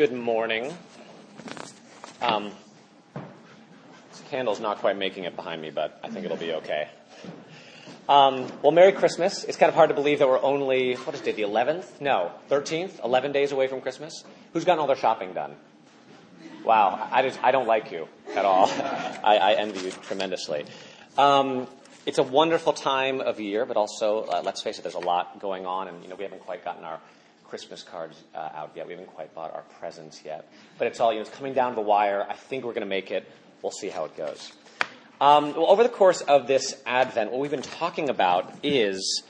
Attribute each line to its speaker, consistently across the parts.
Speaker 1: Good morning. This candle's not quite making it behind me, but I think it'll be okay. Well, Merry Christmas. It's kind of hard to believe that we're only, what is it, the 11th? No, 13th? 11 days away from Christmas? Who's gotten all their shopping done? Wow, I don't like you at all. I envy you tremendously. It's a wonderful time of year, but also, let's face it, there's a lot going on, and we haven't quite gotten our Christmas cards out yet. We haven't quite bought our presents yet. But it's all, it's coming down to the wire. I think we're going to make it. We'll see how it goes. Well, over the course of this Advent, what we've been talking about is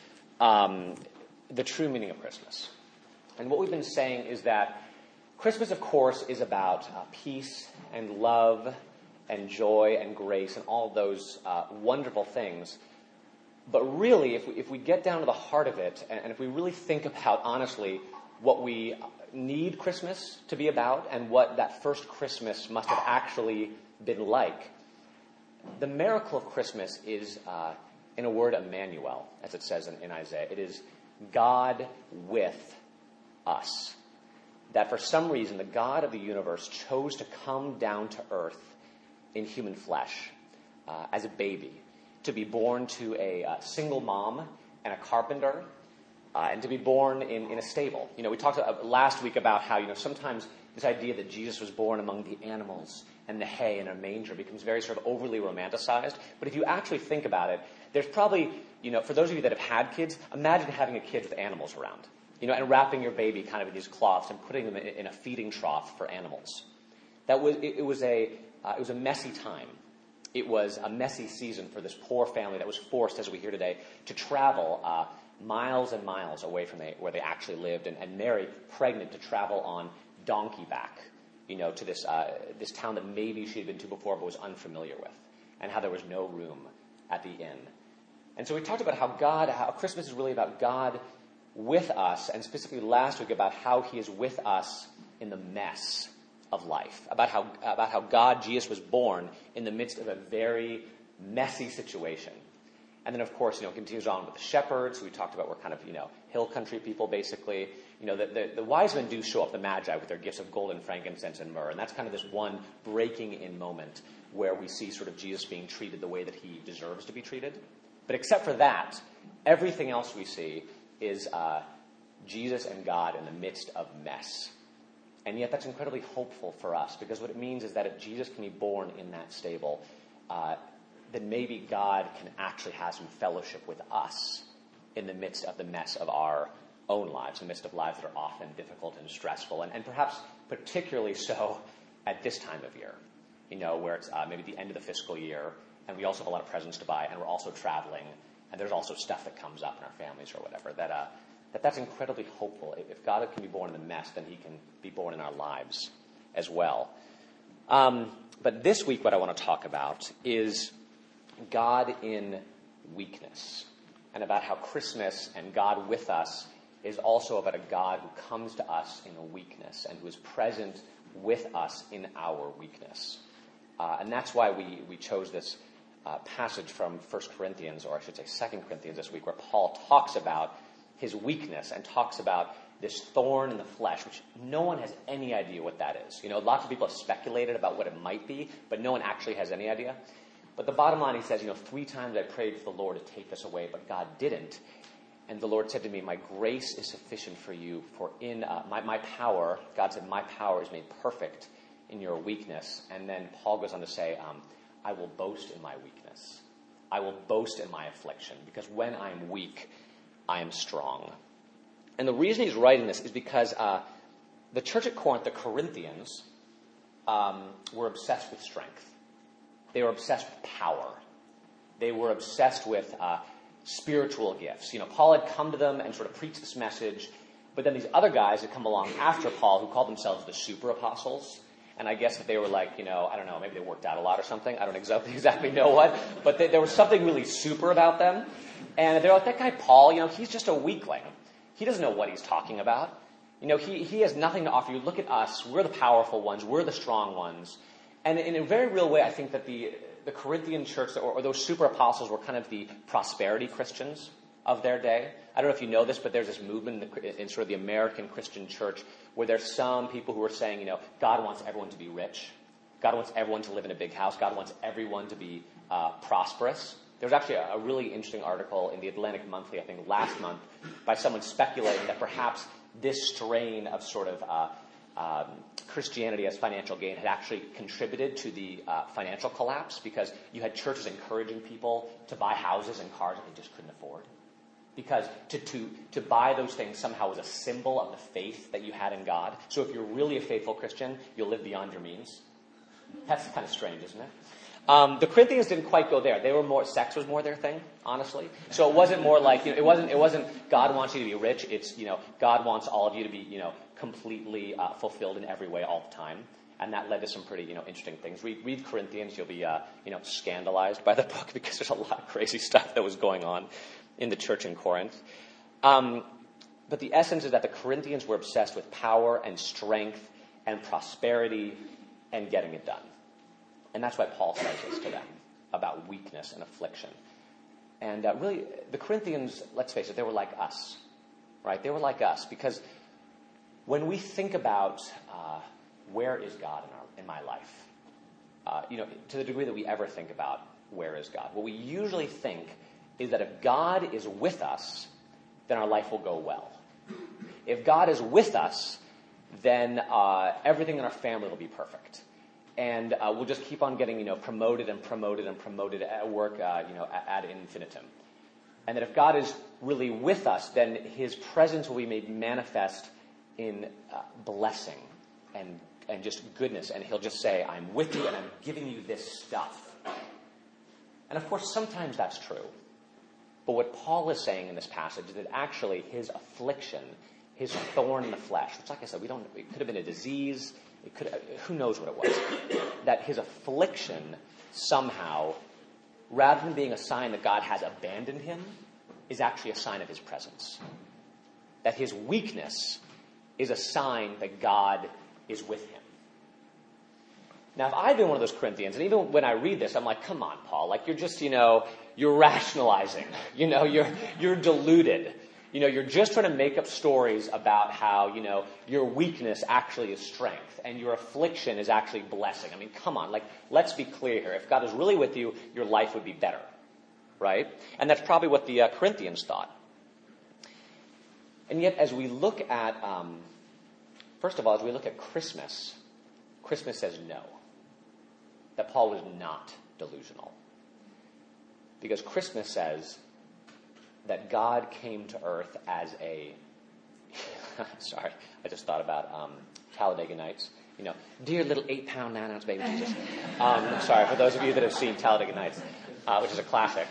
Speaker 1: the true meaning of Christmas. And what we've been saying is that Christmas, of course, is about peace and love and joy and grace and all those wonderful things. But really, if we get down to the heart of it, and if we really think about, honestly, what we need Christmas to be about and what that first Christmas must have actually been like, the miracle of Christmas is, in a word, Emmanuel, as it says in Isaiah. It is God with us. That for some reason, the God of the universe chose to come down to earth in human flesh as a baby, to be born to a single mom and a carpenter, and to be born in a stable. We talked last week about how, sometimes this idea that Jesus was born among the animals and the hay in a manger becomes very sort of overly romanticized. But if you actually think about it, there's probably, for those of you that have had kids, imagine having a kid with animals around, and wrapping your baby kind of in these cloths and putting them in a feeding trough for animals. It was a messy time. It was a messy season for this poor family that was forced, as we hear today, to travel miles and miles away from where they actually lived, and Mary, pregnant, to travel on donkey back, to this town that maybe she had been to before but was unfamiliar with, and how there was no room at the inn. And so we talked about how Christmas is really about God with us, and specifically last week about how he is with us in the mess of life, about how God, Jesus, was born in the midst of a very messy situation. And then, of course, continues on with the shepherds, who we talked about were kind of, hill country people, basically. The wise men do show up, the magi, with their gifts of gold and frankincense and myrrh. And that's kind of this one breaking in moment where we see sort of Jesus being treated the way that he deserves to be treated. But except for that, everything else we see is Jesus and God in the midst of mess. And yet that's incredibly hopeful for us, because what it means is that if Jesus can be born in that stable, then maybe God can actually have some fellowship with us in the midst of the mess of our own lives, in the midst of lives that are often difficult and stressful, and perhaps particularly so at this time of year, where it's maybe the end of the fiscal year, and we also have a lot of presents to buy, and we're also traveling, and there's also stuff that comes up in our families or whatever, that's incredibly hopeful. If God can be born in the mess, then he can be born in our lives as well. But this week what I want to talk about is God in weakness, and about how Christmas and God with us is also about a God who comes to us in a weakness and who is present with us in our weakness. And that's why we chose this passage from 1 Corinthians, or I should say 2 Corinthians this week, where Paul talks about his weakness and talks about this thorn in the flesh, which no one has any idea what that is. Lots of people have speculated about what it might be, but no one actually has any idea. But the bottom line, he says, 3 times I prayed for the Lord to take this away, but God didn't. And the Lord said to me, my grace is sufficient for you, for in my power, God said, my power is made perfect in your weakness. And then Paul goes on to say, I will boast in my weakness. I will boast in my affliction, because when I am weak, I am strong. And the reason he's writing this is because the church at Corinth, the Corinthians, were obsessed with strength. They were obsessed with power. They were obsessed with spiritual gifts. Paul had come to them and sort of preached this message, but then these other guys had come along after Paul who called themselves the super apostles. And I guess that they were like, I don't know, maybe they worked out a lot or something. I don't exactly know what. But there was something really super about them. And they're like, that guy Paul, he's just a weakling. He doesn't know what he's talking about. He has nothing to offer you. Look at us. We're the powerful ones. We're the strong ones. And in a very real way, I think that the Corinthian church, or those super apostles, were kind of the prosperity Christians. of their day. I don't know if you know this, but there's this movement in sort of the American Christian church where there's some people who are saying, God wants everyone to be rich. God wants everyone to live in a big house. God wants everyone to be prosperous. There was actually a really interesting article in the Atlantic Monthly, I think last month, by someone speculating that perhaps this strain of sort of Christianity as financial gain had actually contributed to the financial collapse, because you had churches encouraging people to buy houses and cars that they just couldn't afford. Because to buy those things somehow was a symbol of the faith that you had in God. So if you're really a faithful Christian, you'll live beyond your means. That's kind of strange, isn't it? The Corinthians didn't quite go there. They were more, sex was more their thing, honestly. So it wasn't more like, it wasn't God wants you to be rich. It's, God wants all of you to be, completely fulfilled in every way all the time. And that led to some pretty, interesting things. Read Corinthians, you'll be, scandalized by the book, because there's a lot of crazy stuff that was going on in the church in Corinth. But the essence is that the Corinthians were obsessed with power and strength and prosperity and getting it done. And that's why Paul says this to them, about weakness and affliction. And really, the Corinthians, let's face it, they were like us, right? They were like us, because when we think about where is God in my life, to the degree that we ever think about where is God, what we usually think is that if God is with us, then our life will go well. If God is with us, then everything in our family will be perfect. And we'll just keep on getting, promoted and promoted and promoted at work, ad infinitum. And that if God is really with us, then his presence will be made manifest in blessing and just goodness. And he'll just say, I'm with you and I'm giving you this stuff. And of course, sometimes that's true. But what Paul is saying in this passage is that actually his affliction, his thorn in the flesh, which, like I said, it could have been a disease, who knows what it was, that his affliction somehow, rather than being a sign that God has abandoned him, is actually a sign of his presence. That his weakness is a sign that God is with him. Now, if I'd been one of those Corinthians, and even when I read this, I'm like, come on, Paul, like you're just, you're rationalizing, you're deluded. You're just trying to make up stories about how, your weakness actually is strength and your affliction is actually blessing. I mean, come on, let's be clear here. If God is really with you, your life would be better, right? And that's probably what the Corinthians thought. And yet, as we look at, first of all, as we look at Christmas, Christmas says no. That Paul was not delusional. Because Christmas says that God came to earth as a, sorry, I just thought about Talladega Nights. Dear little 8-pound, 9-ounce baby Jesus. Sorry, for those of you that have seen Talladega Nights, which is a classic.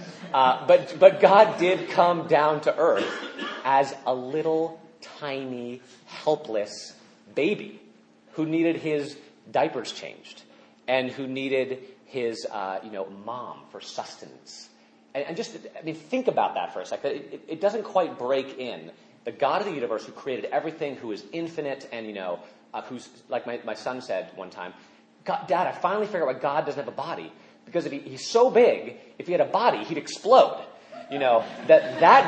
Speaker 1: But God did come down to earth as a little, tiny, helpless baby who needed his diapers changed and who needed his, mom for sustenance. And just, think about that for a second. It doesn't quite break in. The God of the universe who created everything, who is infinite, and, who's, like my son said one time, Dad, I finally figured out why God doesn't have a body. Because if he's so big, if he had a body, he'd explode. That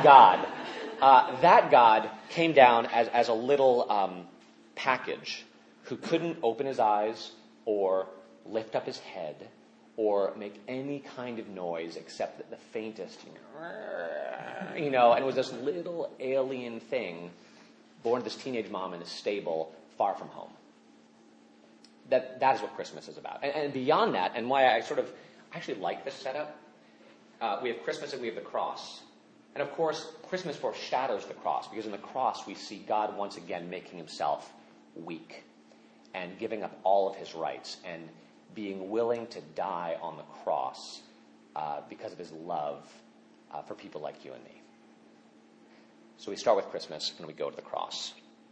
Speaker 1: God came down as a little package who couldn't open his eyes or lift up his head or make any kind of noise except the faintest, and it was this little alien thing born to this teenage mom in a stable far from home. That is what Christmas is about. And beyond that, and why I actually like this setup, we have Christmas and we have the cross. And of course, Christmas foreshadows the cross, because in the cross we see God once again making himself weak and giving up all of his rights and being willing to die on the cross because of his love for people like you and me. So we start with Christmas and we go to the cross.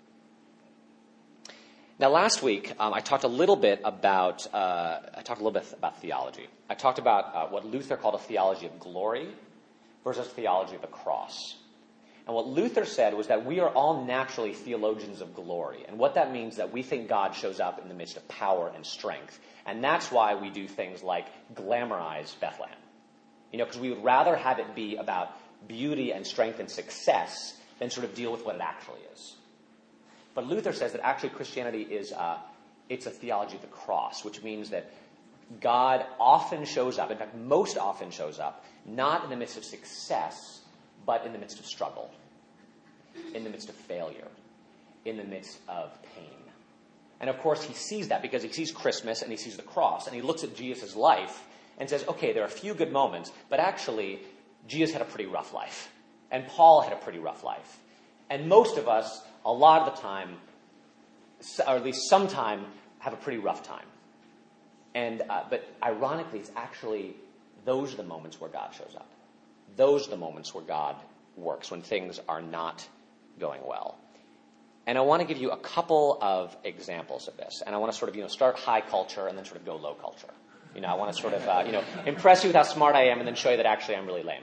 Speaker 1: Now, last week I talked a little bit about theology. I talked about what Luther called a theology of glory versus theology of the cross. And what Luther said was that we are all naturally theologians of glory. And what that means is that we think God shows up in the midst of power and strength. And that's why we do things like glamorize Bethlehem. Because we would rather have it be about beauty and strength and success than sort of deal with what it actually is. But Luther says that actually Christianity is it's a theology of the cross, which means that God often shows up, in fact, most often shows up, not in the midst of success, but in the midst of struggle, in the midst of failure, in the midst of pain. And of course, he sees that because he sees Christmas and he sees the cross, and he looks at Jesus' life and says, okay, there are a few good moments, but actually, Jesus had a pretty rough life, and Paul had a pretty rough life. And most of us, a lot of the time, or at least sometime, have a pretty rough time. And but ironically, it's actually those are the moments where God shows up. Those are the moments where God works, when things are not going well. And I want to give you a couple of examples of this. And I want to sort of, start high culture and then sort of go low culture. I want to sort of, impress you with how smart I am and then show you that actually I'm really lame.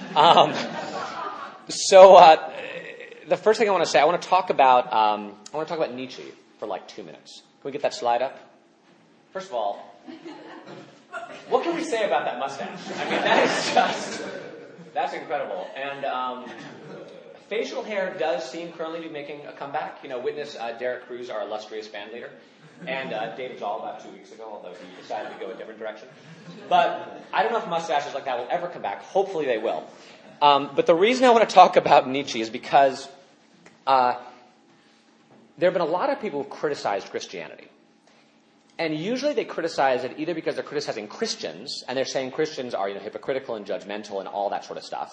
Speaker 1: The first thing I want to say, I want to talk about Nietzsche for like 2 minutes. Can we get that slide up? First of all, what can we say about that mustache? I mean, that's incredible. And facial hair does seem currently to be making a comeback. Witness Derek Crews, our illustrious band leader, and David Zoll about 2 weeks ago, although he decided to go a different direction. But I don't know if mustaches like that will ever come back. Hopefully they will. But the reason I want to talk about Nietzsche is because there have been a lot of people who've criticized Christianity. And usually they criticize it either because they're criticizing Christians, and they're saying Christians are hypocritical and judgmental and all that sort of stuff.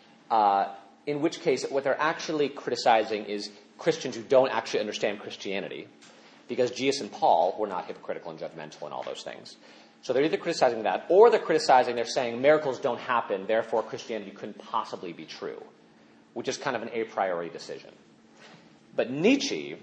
Speaker 1: In which case, what they're actually criticizing is Christians who don't actually understand Christianity, because Jesus and Paul were not hypocritical and judgmental and all those things. So they're either criticizing that, or they're saying miracles don't happen, therefore Christianity couldn't possibly be true, which is kind of an a priori decision. But Nietzsche,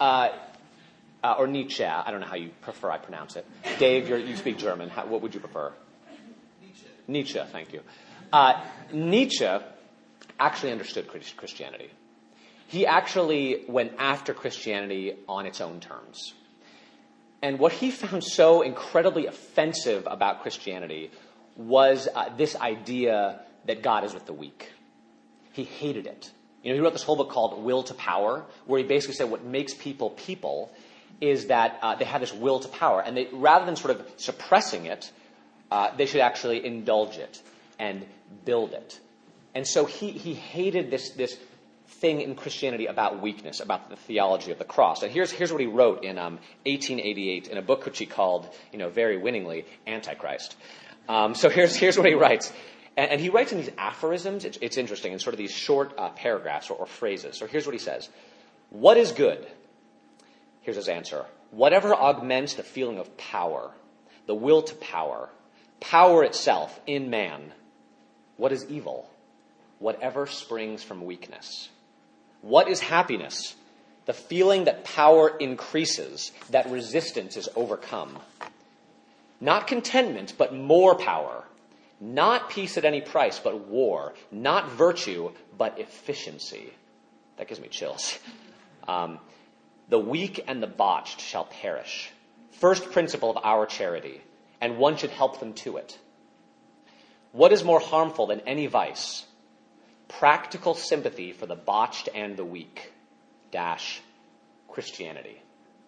Speaker 1: or Nietzsche, I don't know how you prefer I pronounce it. Dave, you speak German. What would you prefer? Nietzsche, thank you. Nietzsche actually understood Christianity. He actually went after Christianity on its own terms. And what he found so incredibly offensive about Christianity was this idea that God is with the weak. He hated it. He wrote this whole book called Will to Power, where he basically said what makes people people is that they have this will to power. And rather than sort of suppressing it, they should actually indulge it and build it. And so he hated this thing in Christianity about weakness, about the theology of the cross. And here's what he wrote in 1888 in a book which he called, very winningly, Antichrist. So here's what he writes. And he writes in these aphorisms. It's interesting, in sort of these short paragraphs or phrases. So here's what he says. What is good? Here's his answer. Whatever augments the feeling of power, the will to power, power itself in man. What is evil? Whatever springs from weakness. What is happiness? The feeling that power increases, that resistance is overcome. Not contentment, but more power. Not peace at any price, but war. Not virtue, but efficiency. That gives me chills. The weak and the botched shall perish. First principle of our charity, and one should help them to it. What is more harmful than any vice? Practical sympathy for the botched and the weak. Christianity.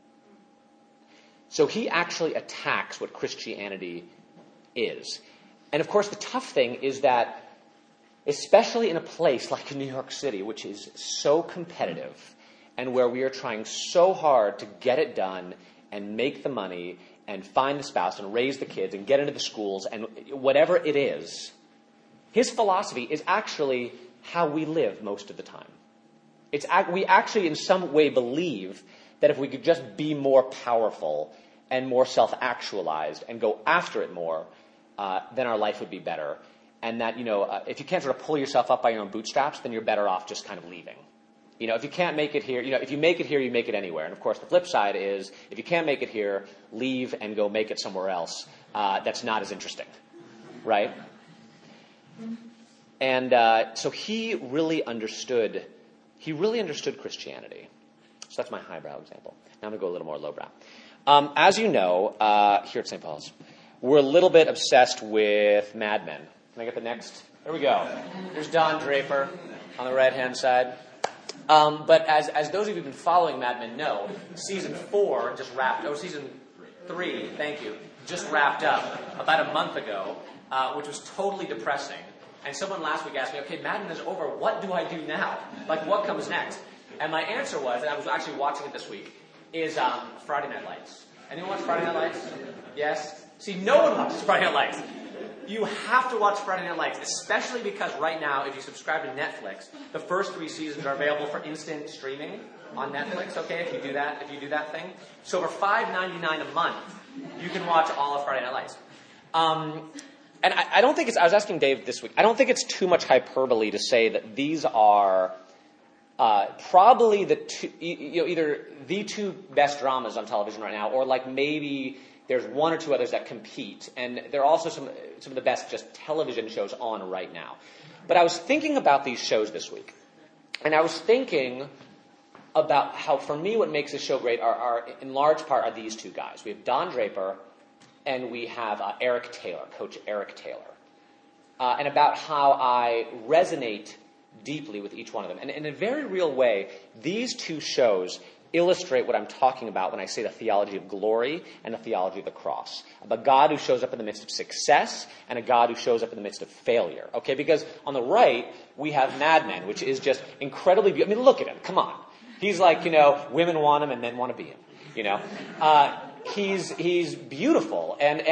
Speaker 1: So he actually attacks what Christianity is. And of course, the tough thing is that, especially in a place like New York City, which is so competitive, and where we are trying so hard to get it done and make the money and find the spouse and raise the kids and get into the schools and whatever it is, his philosophy is actually how we live most of the time. We actually in some way believe that if we could just be more powerful and more self-actualized and go after it more, then our life would be better. And that, if you can't sort of pull yourself up by your own bootstraps, then you're better off just kind of leaving. If you can't make it here, if you make it here, you make it anywhere. And of course, the flip side is, if you can't make it here, leave and go make it somewhere else. That's not as interesting, right? And so he really understood Christianity. So that's my highbrow example. Now I'm going to go a little more lowbrow. As you know, here at St. Paul's, we're a little bit obsessed with Mad Men. Can I get the next? There we go. There's Don Draper on the right-hand side. But as those of you who've been following Mad Men know, season 4 just wrapped. Oh, season 3, thank you, just wrapped up about a month ago, which was totally depressing. And someone last week asked me, okay, Mad Men is over. What do I do now? Like, what comes next? And my answer was, and I was actually watching it this week, is Friday Night Lights. Anyone watch Friday Night Lights? Yes? See, no one watches Friday Night Lights. You have to watch Friday Night Lights, especially because right now, if you subscribe to Netflix, the first 3 seasons are available for instant streaming on Netflix, okay, if you do that thing. So for $5.99 a month, you can watch all of Friday Night Lights. And I don't think it's, I was asking Dave this week, I don't think it's too much hyperbole to say that these are probably the two, either the 2 best dramas on television right now, or like maybe there's 1 or 2 others that compete. And they're also some of the best just television shows on right now. But I was thinking about these shows this week. And I was thinking about how, for me, what makes this show great are in large part, are these 2 guys. We have Don Draper and we have Eric Taylor, Coach Eric Taylor. And about how I resonate deeply with each one of them. And in a very real way, these 2 shows illustrate what I'm talking about when I say the theology of glory and the theology of the cross. Of a God who shows up in the midst of success and a God who shows up in the midst of failure. Okay, because on the right, we have Mad Men, which is just incredibly beautiful. I mean, look at him. Come on. He's like, women want him and men want to be him, He's beautiful. And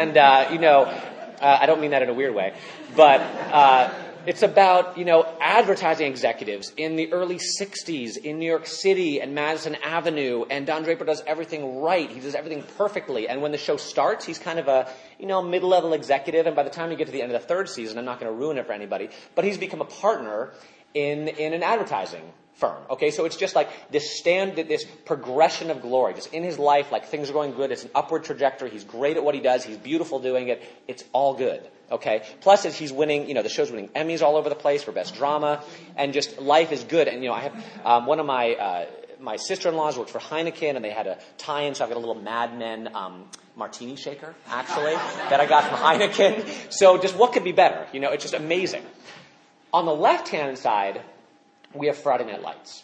Speaker 1: I don't mean that in a weird way, but it's about, advertising executives in the early 60s in New York City and Madison Avenue, and Don Draper does everything right. He does everything perfectly. And when the show starts, he's kind of a, mid-level executive, and by the time you get to the end of the 3rd season, I'm not going to ruin it for anybody, but he's become a partner in an advertising firm. Okay, so it's just like this progression of glory. Just in his life, like things are going good. It's an upward trajectory. He's great at what he does. He's beautiful doing it. It's all good. Okay. Plus, as he's winning, the show's winning Emmys all over the place for best drama, and just life is good. And I have one of my sister-in-laws worked for Heineken, and they had a tie-in, so I've got a little Mad Men martini shaker, actually, that I got from Heineken. So just what could be better? It's just amazing. On the left-hand side, we have Friday Night Lights,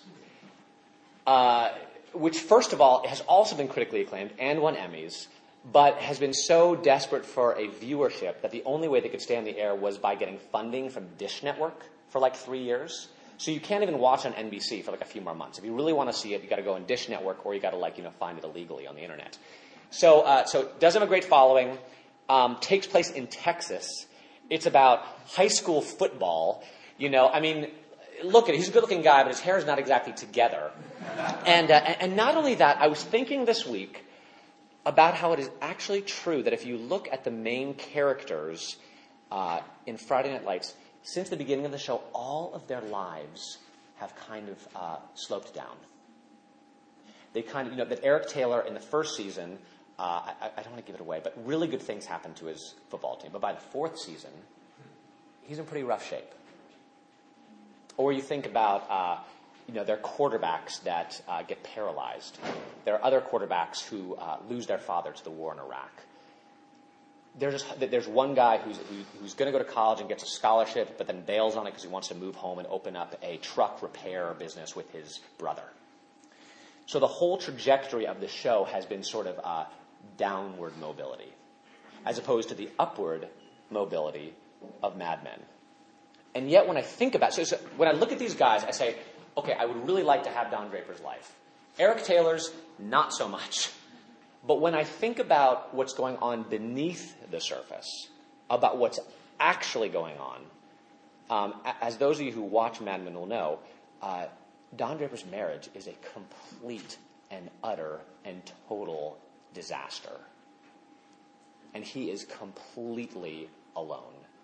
Speaker 1: which, first of all, has also been critically acclaimed and won Emmys, but has been so desperate for a viewership that the only way they could stay on the air was by getting funding from Dish Network for like 3 years. So you can't even watch on NBC for like a few more months. If you really want to see it, you got to go on Dish Network, or you got to find it illegally on the internet. So it does have a great following. Takes place in Texas. It's about high school football. Look at it. He's a good-looking guy, but his hair is not exactly together. And not only that, I was thinking this week about how it is actually true that if you look at the main characters in Friday Night Lights, since the beginning of the show, all of their lives have kind of sloped down. They kind of, that Eric Taylor in the first season, I don't want to give it away, but really good things happened to his football team. But by the 4th season, he's in pretty rough shape. Or you think about, their quarterbacks that get paralyzed. There are other quarterbacks who lose their father to the war in Iraq. There's one guy who's going to go to college and gets a scholarship, but then bails on it because he wants to move home and open up a truck repair business with his brother. So the whole trajectory of the show has been sort of downward mobility, as opposed to the upward mobility of Mad Men. And yet when I think about it, so when I look at these guys, I say, okay, I would really like to have Don Draper's life. Eric Taylor's, not so much. But when I think about what's going on beneath the surface, about what's actually going on, as those of you who watch Mad Men will know, Don Draper's marriage is a complete and utter and total disaster. And he is completely alone.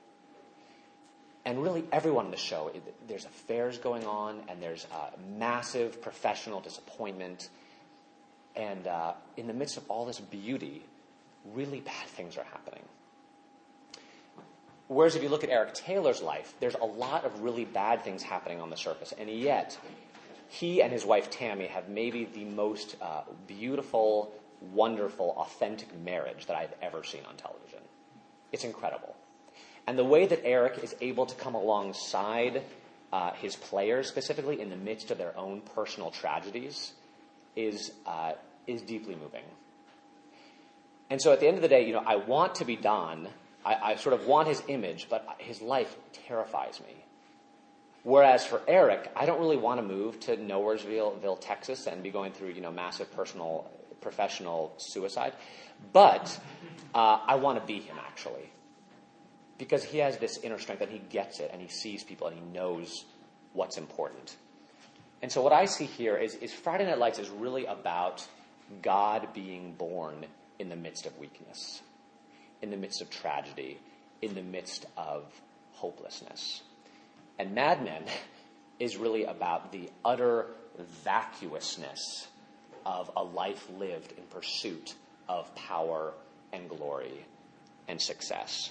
Speaker 1: And really everyone in the show, there's affairs going on, and there's massive professional disappointment. And in the midst of all this beauty, really bad things are happening. Whereas if you look at Eric Taylor's life, there's a lot of really bad things happening on the surface. And yet, he and his wife Tammy have maybe the most beautiful, wonderful, authentic marriage that I've ever seen on television. It's incredible. And the way that Eric is able to come alongside his players, specifically in the midst of their own personal tragedies, is deeply moving. And so at the end of the day, I want to be Don. I sort of want his image, but his life terrifies me. Whereas for Eric, I don't really want to move to Nowheresville, Texas, and be going through, massive professional suicide. But I want to be him, actually. Because he has this inner strength, and he gets it, and he sees people, and he knows what's important. And so what I see here is Friday Night Lights is really about God being born in the midst of weakness, in the midst of tragedy, in the midst of hopelessness. And Mad Men is really about the utter vacuousness of a life lived in pursuit of power and glory and success.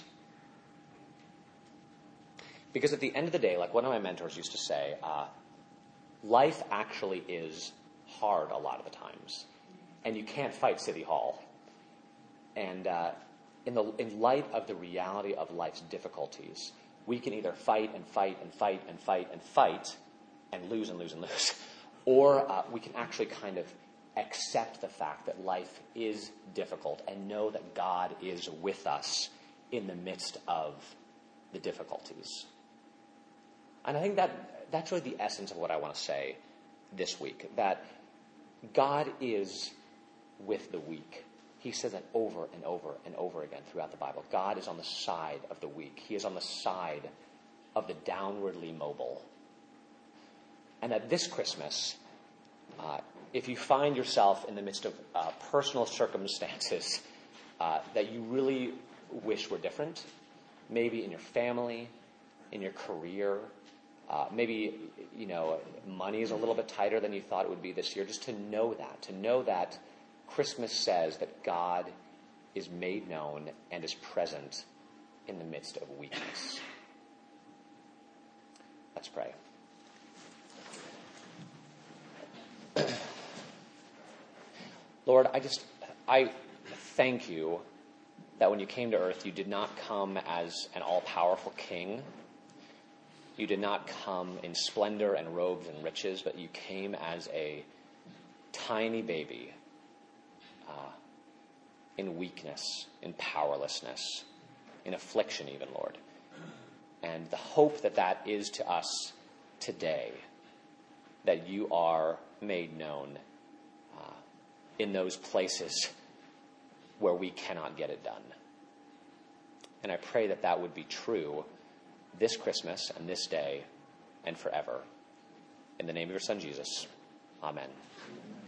Speaker 1: Because at the end of the day, like one of my mentors used to say, life actually is hard a lot of the times. And you can't fight City Hall. And in light of the reality of life's difficulties, we can either fight and fight and fight and fight and fight and lose and lose and lose. Or we can actually kind of accept the fact that life is difficult and know that God is with us in the midst of the difficulties. And I think that's really the essence of what I want to say this week, that God is with the weak. He says that over and over and over again throughout the Bible. God is on the side of the weak. He is on the side of the downwardly mobile. And that this Christmas, if you find yourself in the midst of personal circumstances that you really wish were different, maybe in your family, in your career, maybe, money is a little bit tighter than you thought it would be this year, just to know that Christmas says that God is made known and is present in the midst of weakness. Let's pray. Lord, I thank you that when you came to earth, you did not come as an all-powerful king. You did not come in splendor and robes and riches, but you came as a tiny baby in weakness, in powerlessness, in affliction even, Lord. And the hope that is to us today, that you are made known in those places where we cannot get it done. And I pray that would be true this Christmas and this day and forever. In the name of your Son, Jesus. Amen.